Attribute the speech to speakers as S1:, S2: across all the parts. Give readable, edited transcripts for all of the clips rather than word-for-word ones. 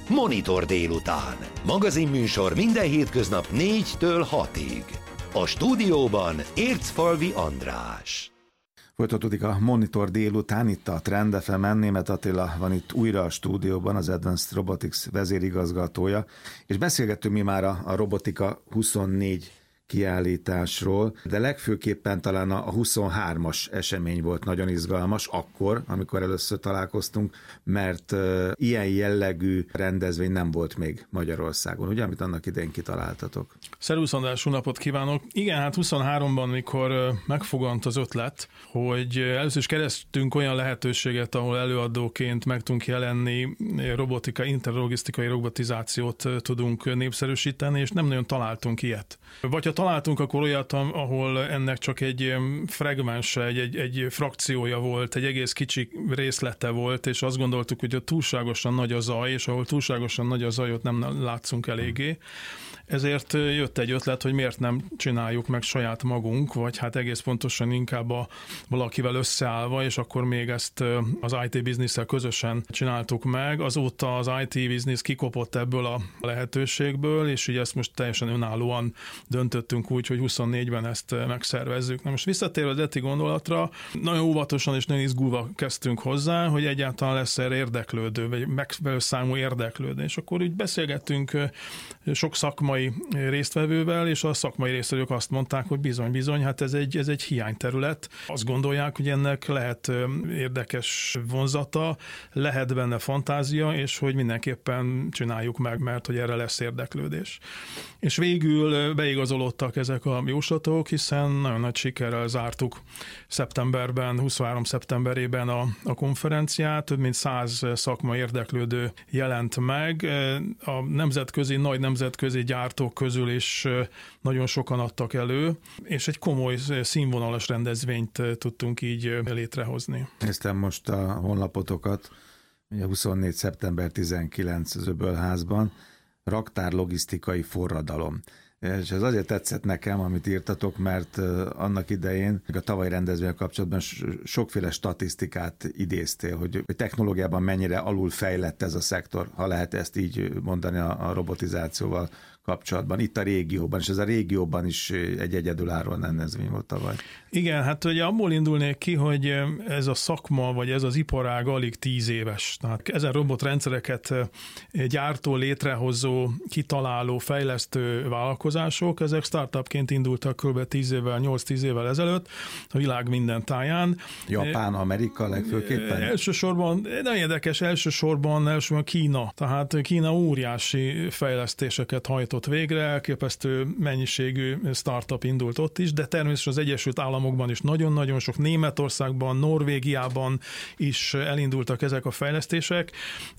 S1: Monitor délután. Magazinműsor minden hétköznap 4-től 6-ig. A stúdióban Ércfalvi András.
S2: Folytatódik a Monitor délután, itt a Trend FM-en. Németh Attila van itt újra a stúdióban, az Advanced Robotics vezérigazgatója, és beszélgettünk mi már a Robotika 24 kiállításról, de legfőképpen talán a 23-as esemény volt nagyon izgalmas akkor, amikor először találkoztunk, mert ilyen jellegű rendezvény nem volt még Magyarországon, ugye, amit annak idején kitaláltatok.
S3: Szervusz András, jó napot kívánok! Igen, hát 23-ban, mikor megfogant az ötlet, hogy először is kerestünk olyan lehetőséget, ahol előadóként meg tudunk jelenni, robotika, interlogisztikai robotizációt tudunk népszerűsíteni, és nem nagyon találtunk ilyet. Vagy ha találtunk akkor olyat, ahol ennek csak egy fragmense, egy frakciója volt, egy egész kicsi részlete volt, és azt gondoltuk, hogy túlságosan nagy a zaj, és ahol túlságosan nagy a zaj, ott nem látszunk eléggé. Ezért jött egy ötlet, hogy miért nem csináljuk meg saját magunk, vagy hát egész pontosan inkább valakivel összeállva, és akkor még ezt az IT bizniszsel közösen csináltuk meg. Azóta az IT biznisz kikopott ebből a lehetőségből, és így ezt most teljesen önállóan döntöttünk úgy, hogy 24-ben ezt megszervezzük. Na most visszatérve az eddigi gondolatra, nagyon óvatosan és nagyon izgulva kezdtünk hozzá, hogy egyáltalán lesz erre érdeklődő, vagy megfelelő számú érdeklődő. És akkor úgy beszélgettünk sok szakmai résztvevővel, és a szakmai résztvevők azt mondták, hogy bizony, hát ez egy hiányterület. Azt gondolják, hogy ennek lehet érdekes vonzata, lehet benne fantázia, és hogy mindenképpen csináljuk meg, mert hogy erre lesz érdeklődés. És végül beigazolódtak ezek a jóslatok, hiszen nagyon nagy sikerrel zártuk szeptemberben, 23 szeptemberében a konferenciát, több mint 100 szakmai érdeklődő jelent meg. A nagy nemzetközi gyártók közül is nagyon sokan adtak elő, és egy komoly színvonalas rendezvényt tudtunk így létrehozni.
S2: Néztem most a honlapotokat, ugye 24. szeptember 19 az Öbölházban, raktárlogisztikai forradalom. És ez azért tetszett nekem, amit írtatok, mert annak idején, a tavalyi rendezvényel kapcsolatban sokféle statisztikát idéztél, hogy technológiában mennyire alulfejlett ez a szektor, ha lehet ezt így mondani a robotizációval kapcsolatban, itt a régióban, és ez a régióban is egy egyedülálló rendezvény volt tavaly.
S3: Igen, hát ugye abból indulnék ki, hogy ez a szakma, vagy ez az iparág alig 10 éves. Tehát ezen robotrendszereket gyártó, létrehozó, kitaláló, fejlesztő vállalkozások, ezek startupként indultak kb. 8-10 évvel ezelőtt a világ minden táján.
S2: Japán, Amerika legfőképpen?
S3: Elsősorban, nagyon érdekes, elsősorban Kína. Tehát Kína óriási fejlesztéseket hajtott végre, elképesztő mennyiségű startup indult ott is, de természetesen az Egyesült Államokban is nagyon-nagyon sok, Németországban, Norvégiában is elindultak ezek a fejlesztések,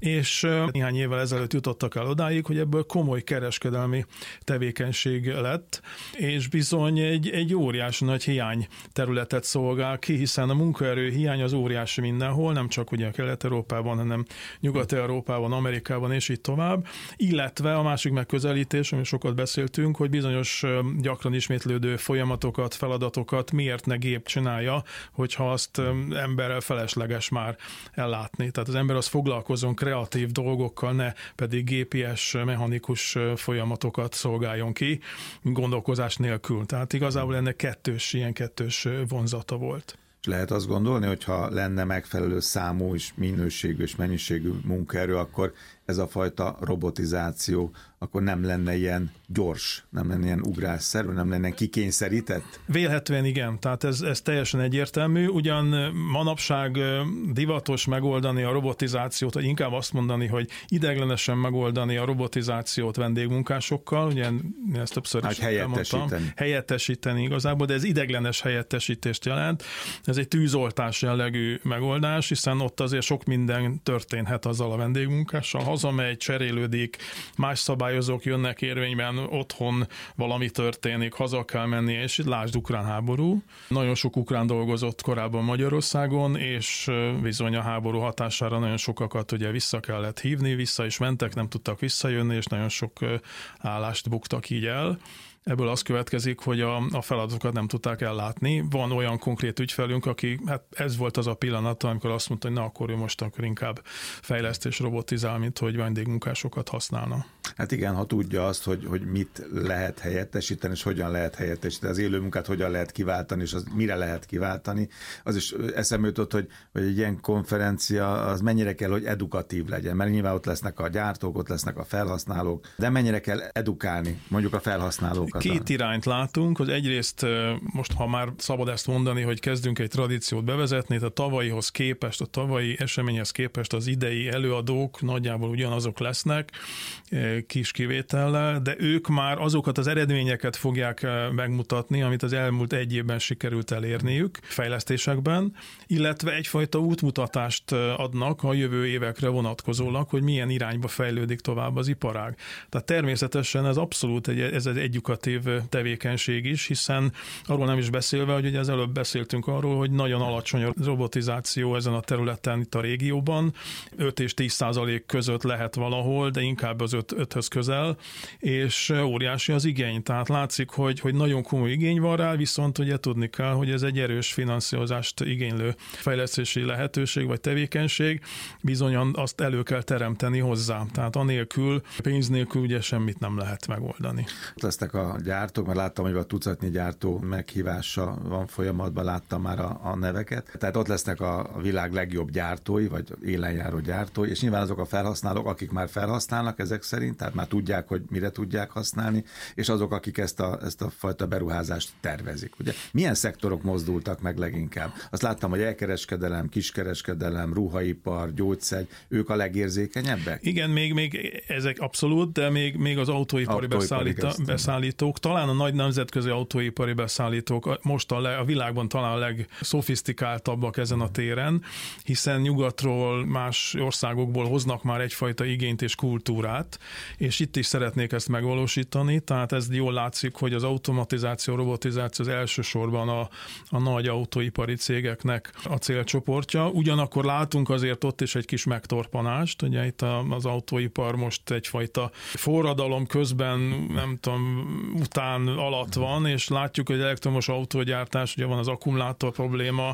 S3: és néhány évvel ezelőtt jutottak el odáig, hogy ebből komoly kereskedelmi tevékenység lett, és bizony egy óriási nagy hiány területet szolgál ki, hiszen a munkaerő hiány az óriási mindenhol, nem csak ugye Kelet-Európában, hanem Nyugat-Európában, Amerikában és így tovább, illetve a másik megközelítés, amiről sokat beszéltünk, hogy bizonyos gyakran ismétlődő folyamatokat, feladatokat miért ne gép csinálja, hogyha azt emberrel felesleges már ellátni. Tehát az ember az foglalkozzon kreatív dolgokkal, ne pedig gépies, mechanikus folyamatokat szolgáljon ki, gondolkozás nélkül. Tehát igazából ennek ilyen kettős vonzata volt.
S2: És lehet azt gondolni, hogy ha lenne megfelelő számú és minőségű és mennyiségű munkaerő, akkor ez a fajta robotizáció akkor nem lenne ilyen gyors, nem lenne ilyen ugrásszerű, nem lenne kikényszerített?
S3: Vélhetően igen, tehát ez teljesen egyértelmű. Ugyan manapság divatos megoldani a robotizációt, vagy inkább azt mondani, hogy ideiglenesen megoldani a robotizációt vendégmunkásokkal, ugye ezt többször is elmondtam. Helyettesíteni igazából, de ez ideiglenes helyettesítést jelent. Ez egy tűzoltás jellegű megoldás, hiszen ott azért sok minden történhet azzal a vendégmunkással. Hazamegy, cserélődik, más szabály szabályozók jönnek érvényben, otthon valami történik, haza kell menni, és lásd ukrán háború. Nagyon sok ukrán dolgozott korábban Magyarországon, és bizony a háború hatására nagyon sokakat ugye vissza kellett hívni, vissza is mentek, nem tudtak visszajönni, és nagyon sok állást buktak így el. Ebből az következik, hogy a feladatokat nem tudták ellátni. Van olyan konkrét ügyfelünk, aki, hát ez volt az a pillanat, amikor azt mondta, hogy na akkor ő most akkor inkább fejlesztés robotizál, mint hogy vendégmunkásokat használna. Hát
S2: igen, ha tudja azt, hogy mit lehet helyettesíteni, és hogyan lehet helyettesíteni, az élő munkát hogyan lehet kiváltani, és az mire lehet kiváltani. Az is eszembe jutott, hogy egy ilyen konferencia az mennyire kell, hogy edukatív legyen, mert nyilván ott lesznek a gyártók, ott lesznek a felhasználók, de mennyire kell edukálni mondjuk a felhasználókat.
S3: Két irányt látunk, hogy egyrészt most, ha már szabad ezt mondani, hogy kezdünk egy tradíciót bevezetni, a tavalyihoz képest, a tavalyi eseményhez képest az idei előadók nagyjából ugyanazok lesznek, kis kivétellel, de ők már azokat az eredményeket fogják megmutatni, amit az elmúlt egy évben sikerült elérniük fejlesztésekben, illetve egyfajta útmutatást adnak a jövő évekre vonatkozólag, hogy milyen irányba fejlődik tovább az iparág. Tehát természetesen ez abszolút ez egy edukatív tevékenység is, hiszen arról nem is beszélve, hogy ugye az előbb beszéltünk arról, hogy nagyon alacsony a robotizáció ezen a területen itt a régióban, 5 és 10% között lehet valahol, de inkább az 5-höz közel, és óriási az igény. Tehát látszik, hogy nagyon komoly igény van rá, viszont ugye tudni kell, hogy ez egy erős finanszírozást igénylő fejlesztési lehetőség vagy tevékenység, bizonyan azt elő kell teremteni hozzá. Tehát anélkül, pénz nélkül ugye semmit nem lehet megoldani.
S2: Lesznek a gyártók, mert láttam, hogy a tucatnyi gyártó meghívása van folyamatban, láttam már a neveket. Tehát ott lesznek a világ legjobb gyártói, vagy élenjáró gyártói, és nyilván azok a felhasználók, akik már felhasználnak ezek szerint, tehát már tudják, hogy mire tudják használni, és azok, akik ezt a fajta beruházást tervezik. Ugye? Milyen szektorok mozdultak meg leginkább? Azt láttam, hogy elkereskedelem, kiskereskedelem, ruhaipar, gyógyszer, ők a legérzékenyebbek?
S3: Igen, még ezek abszolút, de még az autóipari beszállítók, talán a nagy nemzetközi autóipari beszállítók most a világban talán a legszofisztikáltabbak ezen a téren, hiszen nyugatról, más országokból hoznak már egyfajta igényt és kultúrát, és itt is szeretnék ezt megvalósítani, tehát ez jól látszik, hogy az automatizáció, robotizáció az elsősorban a nagy autóipari cégeknek a célcsoportja. Ugyanakkor látunk azért ott is egy kis megtorpanást, ugye itt az autóipar most egyfajta forradalom közben, nem tudom, után alatt van, és látjuk, hogy elektromos autógyártás, ugye van az akkumulátor probléma,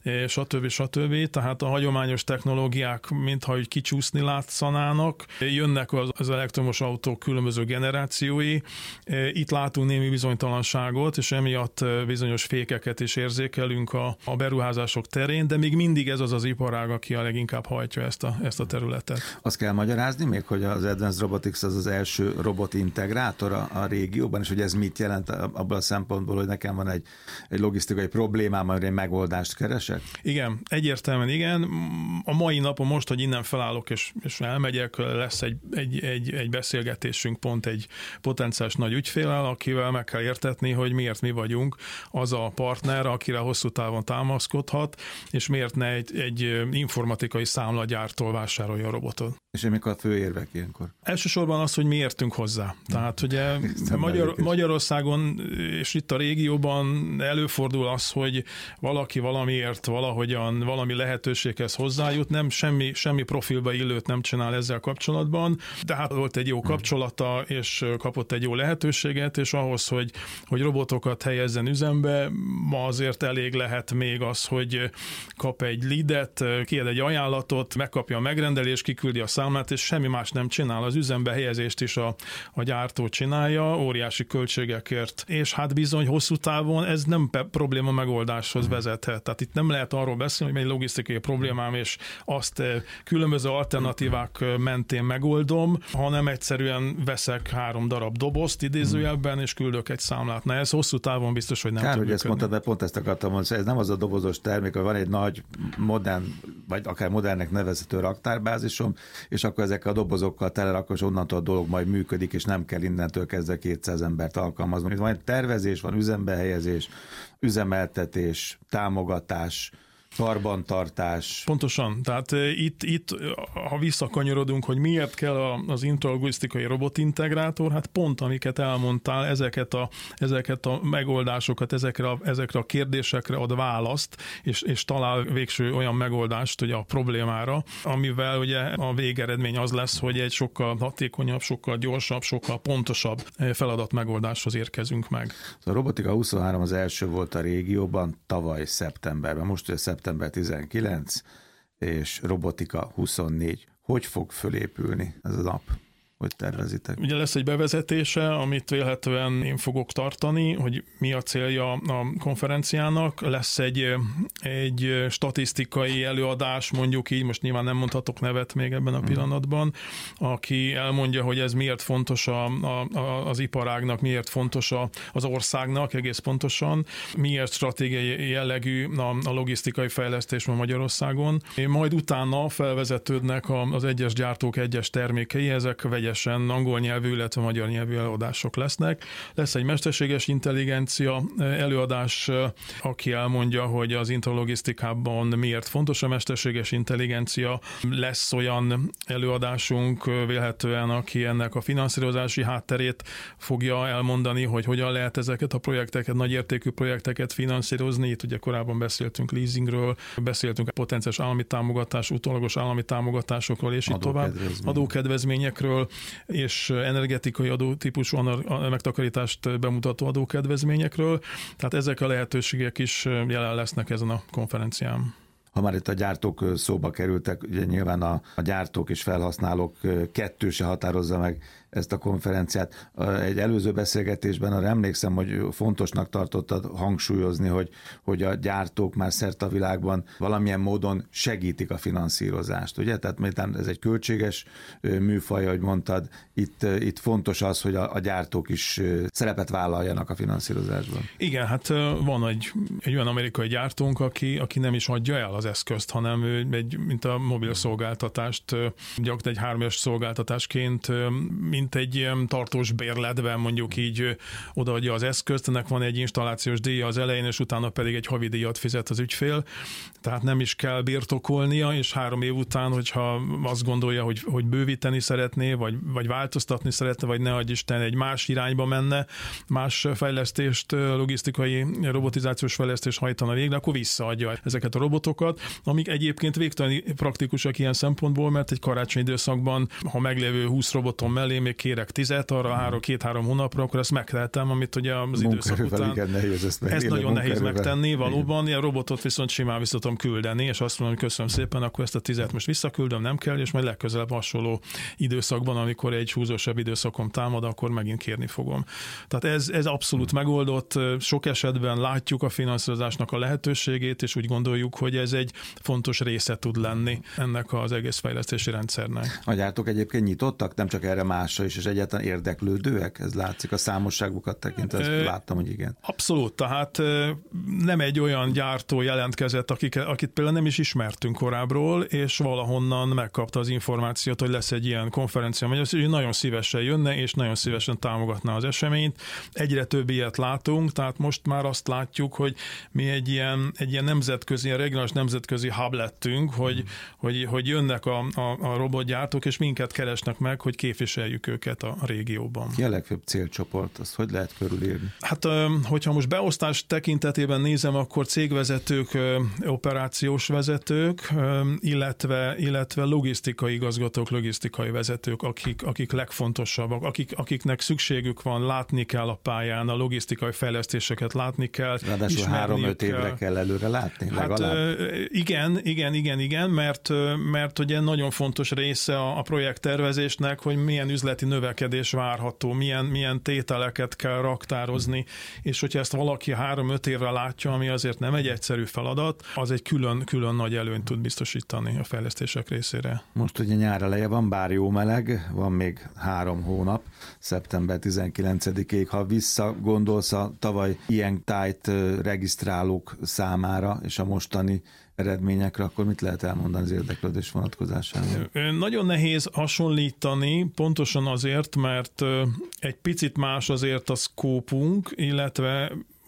S3: stb. Tehát a hagyományos technológiák mintha hogy kicsúszni látszanának, jönnek az elektromos autók különböző generációi, itt látunk némi bizonytalanságot, és emiatt bizonyos fékeket is érzékelünk a beruházások terén, de még mindig ez az iparág, aki a leginkább hajtja ezt a területet.
S2: Azt kell magyarázni még, hogy az Advanced Robotics az első robotintegrátor a régióban, és hogy ez mit jelent abban a szempontból, hogy nekem van egy logisztikai problémám, amire én megoldást keresek?
S3: Igen, egyértelműen igen. A mai napon most, hogy innen felállok és elmegyek, lesz egy beszélgetésünk pont egy potenciális nagy ügyféllel, akivel meg kell értetni, hogy miért mi vagyunk az a partner, akire hosszú távon támaszkodhat, és miért ne egy informatikai számlagyártól vásárolja a robotot.
S2: És mik a fő érvek ilyenkor?
S3: Elsősorban az, hogy mi értünk hozzá. Tehát ugye Magyarországon és itt a régióban előfordul az, hogy valaki valamiért valami lehetőséghez hozzájut, nem semmi profilba illőt nem csinál ezzel kapcsolatban, de hát volt egy jó kapcsolata, és kapott egy jó lehetőséget, és ahhoz, hogy robotokat helyezzen üzembe, ma azért elég lehet még az, hogy kap egy leadet, kiad egy ajánlatot, megkapja a megrendelést, kiküldi a számlát, és semmi más nem csinál. Az üzembe helyezést is a gyártó csinálja, óriási költségekért. És hát bizony hosszú távon ez nem probléma megoldáshoz vezethet. Tehát itt nem lehet arról beszélni, hogy egy logisztikai problémám, és azt különböző alternatívák mentén megoldom, hanem egyszerűen veszek 3 darab dobozt idézőjelben, és küldök egy számlát. Na ez hosszú távon biztos, hogy nem tud
S2: működni. Hogy ezt mondtad, de pont ezt akartam mondani, ez nem az a dobozos termék, hogy van egy nagy, modern, vagy akár modernnek nevezhető raktárbázisom, és akkor ezekkel a dobozokkal telerakos, és onnantól a dolog majd működik, és nem kell innentől kezdve 200 embert alkalmazni. Itt van egy tervezés, van üzembehelyezés, üzemeltetés, támogatás, Karbantartás.
S3: Pontosan. Tehát itt, ha visszakanyarodunk, hogy miért kell az intralogisztikai robotintegrátor, hát pont amiket elmondtál, ezeket a megoldásokat, ezekre a kérdésekre ad választ, és talál végső olyan megoldást ugye a problémára, amivel ugye a végeredmény az lesz, hogy egy sokkal hatékonyabb, sokkal gyorsabb, sokkal pontosabb feladatmegoldáshoz érkezünk meg.
S2: A Robotika 23 az első volt a régióban tavaly szeptemberben, most ugye szeptember 19 és Robotika 24. Hogy fog fölépülni ez a nap? Hogy tervezitek?
S3: Ugye lesz egy bevezetése, amit vélhetően én fogok tartani, hogy mi a célja a konferenciának. Lesz egy statisztikai előadás, mondjuk így, most nyilván nem mondhatok nevet még ebben a pillanatban, aki elmondja, hogy ez miért fontos az iparágnak, miért fontos az országnak egész pontosan, miért stratégiai jellegű a logisztikai fejlesztés ma Magyarországon. Majd utána felvezetődnek az egyes gyártók egyes termékei, ezek vegyesen angol nyelvű, illetve magyar nyelvű előadások lesznek. Lesz egy mesterséges intelligencia előadás, aki elmondja, hogy az intralogisztikában miért fontos a mesterséges intelligencia. Lesz olyan előadásunk vélhetően, aki ennek a finanszírozási hátterét fogja elmondani, hogy hogyan lehet ezeket a projekteket, nagyértékű projekteket finanszírozni. Itt ugye korábban beszéltünk leasingről, beszéltünk a potenciális állami támogatás, utólagos állami támogatásokról, és így tovább, adókedvezményekről, és energetikai adótípusú megtakarítást bemutató adókedvezményekről. Tehát ezek a lehetőségek is jelen lesznek ezen a konferencián.
S2: Ha már itt a gyártók szóba kerültek, ugye nyilván a gyártók és felhasználók kettőse határozza meg ezt a konferenciát. Egy előző beszélgetésben arra emlékszem, hogy fontosnak tartottad hangsúlyozni, hogy a gyártók már szerte a világban valamilyen módon segítik a finanszírozást, ugye? Tehát ez egy költséges műfaj, ahogy mondtad, itt fontos az, hogy a gyártók is szerepet vállaljanak a finanszírozásban.
S3: Igen, hát van egy olyan amerikai gyártónk, aki nem is adja el az eszközt, hanem mint a mobil szolgáltatást, gyakorlatilag egy 3 éves szolgáltatásként, mint egy ilyen tartós bérletben mondjuk így odaadja az eszközt, ennek van egy installációs díja az elején, és utána pedig egy havidíjat fizet az ügyfél, tehát nem is kell birtokolnia, és 3 év után, hogyha azt gondolja, hogy bővíteni szeretné, vagy változtatni szeretne, vagy ne adj Isten, egy más irányba menne, más fejlesztést, logisztikai robotizációs fejlesztést hajtana végre, akkor visszaadja ezeket a robotokat, amik egyébként végtelen praktikusak ilyen szempontból, mert egy karácsonyi időszakban, ha meglévő 20 roboton mellé még kérek 10 arra 2-3 hónapra, akkor ezt megtehetem, amit ugye az időszak után. Ez nagyon nehéz megtenni, valóban. Ilyen robotot viszont simán vissza tudom küldeni, és azt mondom, hogy köszönöm szépen, akkor ezt a 10 most visszaküldöm, nem kell, és majd legközelebb hasonló időszakban, amikor egy húzósabb időszakom támad, akkor megint kérni fogom. Tehát ez abszolút megoldott. Sok esetben látjuk a finanszírozásnak a lehetőségét, és úgy gondoljuk, hogy ez egy fontos része tud lenni ennek az egész fejlesztési rendszernek.
S2: A gyártók egyébként nyitottak, nem csak erre, másra is, és egyáltalán érdeklődőek? Ez látszik a számosságukat tekintve, láttam, hogy igen.
S3: Abszolút, tehát nem egy olyan gyártó jelentkezett, akit például nem is ismertünk korábbról, és valahonnan megkapta az információt, hogy lesz egy ilyen konferencia, hogy nagyon szívesen jönne, és nagyon szívesen támogatná az eseményt. Egyre több ilyet látunk, tehát most már azt látjuk, hogy mi egy ilyen nemzetközi, regionális nemzetközi hub lettünk, hogy jönnek a robotgyártók, és minket keresnek meg, hogy képviseljük őket a régióban.
S2: Ki a legfőbb célcsoport? Azt hogy lehet körülírni?
S3: Hát, hogyha most beosztás tekintetében nézem, akkor cégvezetők, operációs vezetők, illetve logisztikai igazgatók, logisztikai vezetők, akik legfontosabbak, akiknek szükségük van, látni kell a pályán, a logisztikai fejlesztéseket látni kell.
S2: Ráadásul 3-5 évre kell előre látni, legalább.
S3: Hát igen, mert ugye nagyon fontos része a projekttervezésnek, hogy milyen üzleti növekedés várható, milyen tételeket kell raktározni, és hogyha ezt valaki 3-5 évre látja, ami azért nem egy egyszerű feladat, az egy külön nagy előnyt tud biztosítani a fejlesztések részére.
S2: Most ugye nyár eleje van, bár jó meleg, van még 3 hónap, szeptember 19-ig. Ha visszagondolsz a tavaly ilyen tájt regisztrálók számára és a mostani eredményekre, akkor mit lehet elmondani az érdeklődés vonatkozásában?
S3: Nagyon nehéz hasonlítani, pontosan azért, mert egy picit más azért a szkópunk, illetve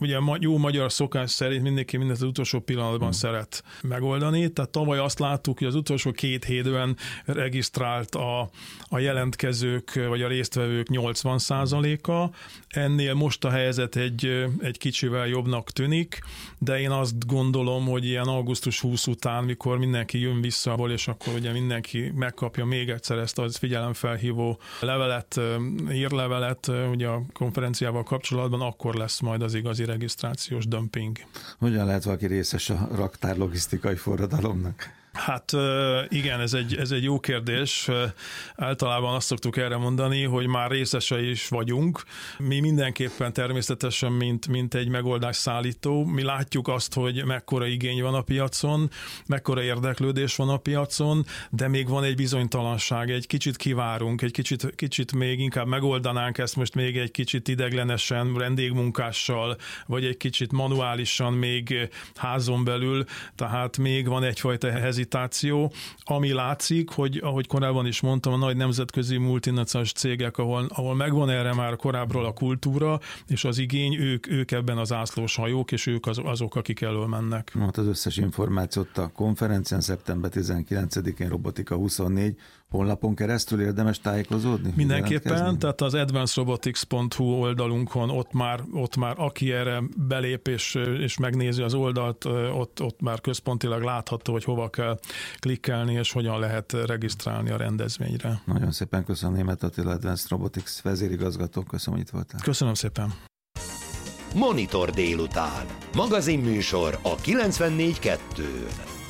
S3: ugye jó magyar szokás szerint mindenki mindent az utolsó pillanatban szeret megoldani, tehát tavaly azt láttuk, hogy az utolsó 2 hétben regisztrált a jelentkezők vagy a résztvevők 80%-a, ennél most a helyzet egy kicsivel jobbnak tűnik, de én azt gondolom, hogy ilyen augusztus 20 után, mikor mindenki jön vissza, és akkor ugye mindenki megkapja még egyszer ezt a figyelemfelhívó levelet, hírlevelet, ugye a konferenciával kapcsolatban, akkor lesz majd az igazi regisztrációs dömping.
S2: Hogyan lehet valaki részes a raktárlogisztikai forradalomnak?
S3: Hát igen, ez egy jó kérdés. Általában azt szoktuk erre mondani, hogy már részesei is vagyunk. Mi mindenképpen természetesen, mint egy megoldás szállító, mi látjuk azt, hogy mekkora igény van a piacon, mekkora érdeklődés van a piacon, de még van egy bizonytalanság, egy kicsit kivárunk, egy kicsit még inkább megoldanánk ezt most még egy kicsit ideglenesen, vendégmunkással, vagy egy kicsit manuálisan még házon belül, tehát még van egyfajta hezitáció, ami látszik, hogy ahogy korábban is mondtam, a nagy nemzetközi multinacionális cégek, ahol megvan erre már korábbról a kultúra, és az igény, ők ebben az zászlós hajók, és ők azok, akik elől mennek.
S2: Hát az összes információt a konferencián szeptember 19-én Robotika24 honlapon keresztül érdemes tájékozódni?
S3: Mindenképpen, tehát az advancerobotics.hu oldalunkon ott már aki erre belép és megnézi az oldalt, ott már központilag látható, hogy hova kell klikkelni, és hogyan lehet regisztrálni a rendezvényre.
S2: Nagyon szépen köszönöm, Németh Attila, Advanced Robotics vezérigazgató. Köszönöm, hogy itt voltál.
S3: Köszönöm szépen.
S1: Monitor délután. Magazinműsor a 94.2-n.